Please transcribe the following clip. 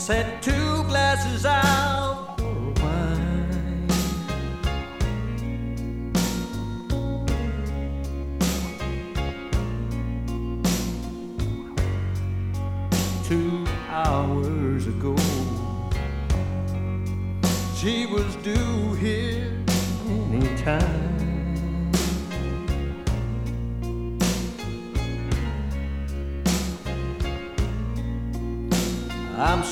set 2 glasses out for wine. Two hours ago, she was due here anytime. I'm